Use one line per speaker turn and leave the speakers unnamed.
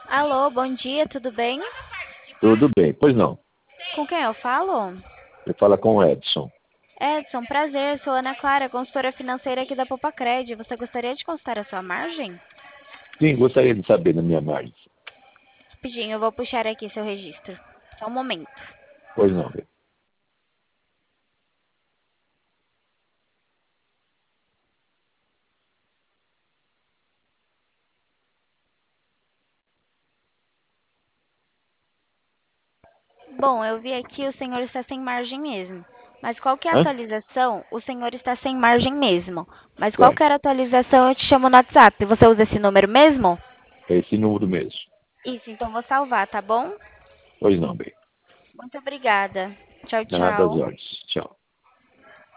Alô, bom dia, tudo bem?
Tudo bem, pois não.
Com quem eu falo?
Você fala com o Edson.
Edson, prazer, sou Ana Clara, consultora financeira aqui da Popacred. Você gostaria de consultar a sua margem?
Sim, gostaria de saber da minha margem.
Rapidinho, eu vou puxar aqui seu registro. Só um momento.
Pois não, bem.
Bom, eu vi aqui o senhor está sem margem mesmo. Mas qual que é a
Hã?
atualização? O senhor está sem margem mesmo. Mas qual que
Certo.
era a atualização? Eu te chamo no WhatsApp. Você usa esse número mesmo?
É esse número mesmo.
Isso, então vou salvar, tá bom?
Pois não, bem.
Muito obrigada. Tchau,
Nada às
tchau.
ordens. Tchau.